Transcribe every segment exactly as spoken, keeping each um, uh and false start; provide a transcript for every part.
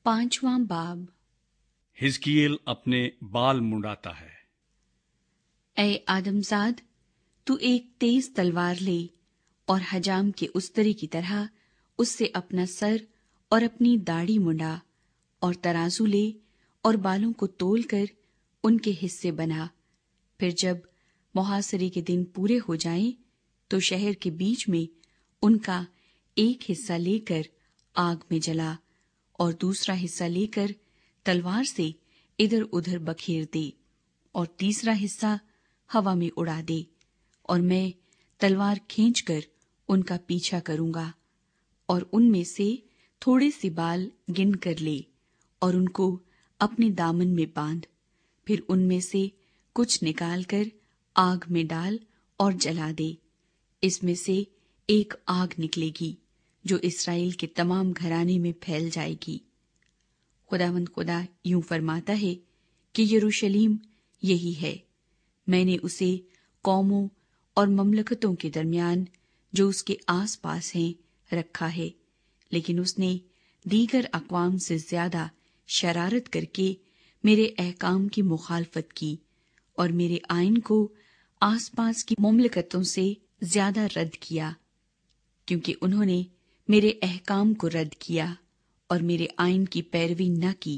پانچواں باب۔ حزقیل اپنے بال منڈاتا ہے۔ اے آدم زاد، تو ایک تیز تلوار لے اور حجام کے استرے کی طرح اس سے اپنا سر اور اپنی داڑھی منڈا، اور ترازو لے اور بالوں کو تول کر ان کے حصے بنا۔ پھر جب محاصرے کے دن پورے ہو جائیں تو شہر کے بیچ میں ان کا ایک حصہ لے کر آگ میں جلا، اور دوسرا حصہ لے کر تلوار سے ادھر ادھر بکھیر دے، اور تیسرا حصہ ہوا میں اڑا دے، اور میں تلوار کھینچ کر ان کا پیچھا کروں گا، اور ان میں سے تھوڑے سے بال گن کر لے اور ان کو اپنے دامن میں باندھ، پھر ان میں سے کچھ نکال کر آگ میں ڈال اور جلا دے۔ اس میں سے ایک آگ نکلے گی جو اسرائیل کے تمام گھرانے میں پھیل جائے گی۔ خداوند خدا یوں فرماتا ہے کہ یروشلم یہی ہے، میں نے اسے قوموں اور مملکتوں کے درمیان جو اس کے آس پاس ہیں رکھا ہے، لیکن اس نے دیگر اقوام سے زیادہ شرارت کر کے میرے احکام کی مخالفت کی، اور میرے آئین کو آس پاس کی مملکتوں سے زیادہ رد کیا، کیونکہ انہوں نے میرے احکام کو رد کیا اور میرے آئین کی پیروی نہ کی۔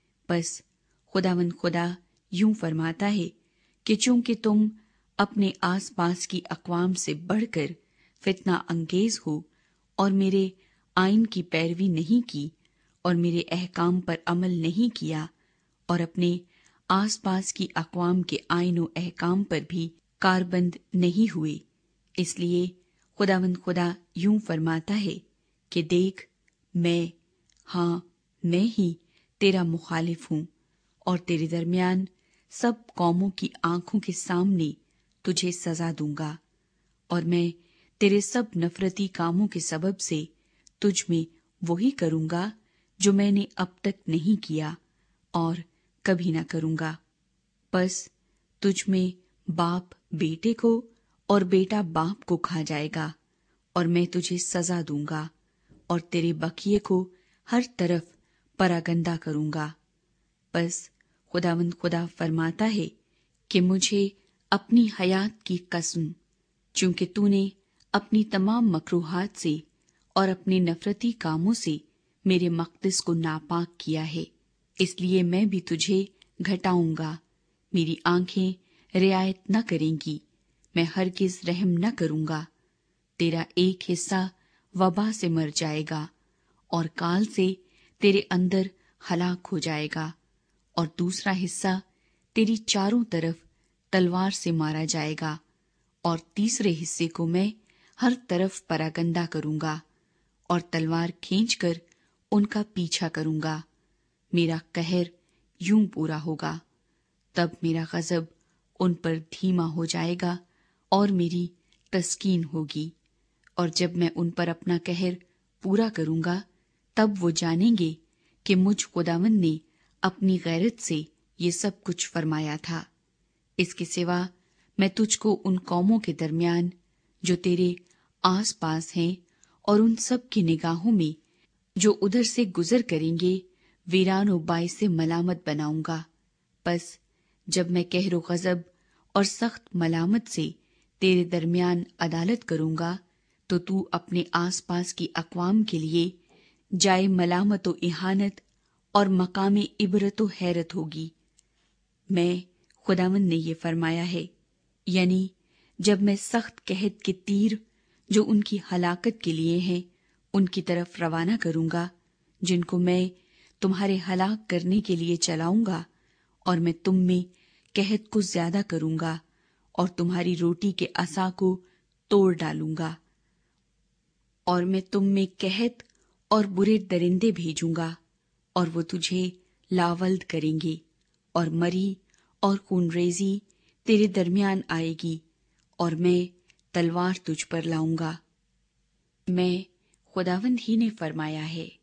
بس خداوند خدا یوں فرماتا ہے کہ چونکہ تم اپنے آس پاس کی اقوام سے بڑھ کر فتنہ انگیز ہو اور میرے آئین کی پیروی نہیں کی اور میرے احکام پر عمل نہیں کیا، اور اپنے آس پاس کی اقوام کے آئین و احکام پر بھی کاربند نہیں ہوئے، اس لیے خداوند خدا یوں فرماتا ہے کہ دیکھ، میں ہاں میں ہی تیرا مخالف ہوں، اور تیرے درمیان سب قوموں کی آنکھوں کے سامنے تجھے سزا دوں گا، اور میں تیرے سب نفرتی کاموں کے سبب سے تجھ میں وہی کروں گا جو میں نے اب تک نہیں کیا اور کبھی نہ کروں گا۔ بس تجھ میں باپ بیٹے کو اور بیٹا باپ کو کھا جائے گا، اور میں تجھے سزا دوں گا اور تیرے بقیے کو ہر طرف پراگندہ کروں گا۔ بس خداوند خدا فرماتا ہے کہ مجھے اپنی حیات کی قسم، چونکہ تو نے اپنی تمام مکروہات سے اور اپنے نفرتی کاموں سے میرے مقدس کو ناپاک کیا ہے، اس لیے میں بھی تجھے گھٹاؤں گا، میری آنکھیں رعایت نہ کریں گی، میں ہرگز رحم نہ کروں گا۔ تیرا ایک حصہ وبا سے مر جائے گا اور کال سے تیرے اندر ہلاک ہو جائے گا، اور دوسرا حصہ تیری چاروں طرف تلوار سے مارا جائے گا، اور تیسرے حصے کو میں ہر طرف پراگندہ کروں گا اور تلوار کھینچ کر ان کا پیچھا کروں گا۔ میرا قہر یوں پورا ہوگا، تب میرا غضب ان پر دھیما ہو جائے گا اور میری تسکین ہوگی، اور جب میں ان پر اپنا قہر پورا کروں گا تب وہ جانیں گے کہ مجھ خداوند نے اپنی غیرت سے یہ سب کچھ فرمایا تھا۔ اس کے سوا میں تجھ کو ان قوموں کے درمیان جو تیرے آس پاس ہیں اور ان سب کی نگاہوں میں جو ادھر سے گزر کریں گے ویران و باعث ملامت بناؤں گا۔ بس جب میں قہر و غضب اور سخت ملامت سے تیرے درمیان عدالت کروں گا تو تو اپنے آس پاس کی اقوام کے لیے جائے ملامت و اہانت اور مقام عبرت و حیرت ہوگی۔ میں خداوند نے یہ فرمایا ہے، یعنی جب میں سخت قحط کے تیر جو ان کی ہلاکت کے لیے ہیں ان کی طرف روانہ کروں گا، جن کو میں تمہارے ہلاک کرنے کے لیے چلاؤں گا، اور میں تم میں قحط کو زیادہ کروں گا اور تمہاری روٹی کے عصا کو توڑ ڈالوں گا، اور میں تم میں قحط اور برے درندے بھیجوں گا، اور وہ تجھے لاولد کریں گے، اور مری اور خون ریزی تیرے درمیان آئے گی، اور میں تلوار تجھ پر لاؤں گا۔ میں خداوند ہی نے فرمایا ہے۔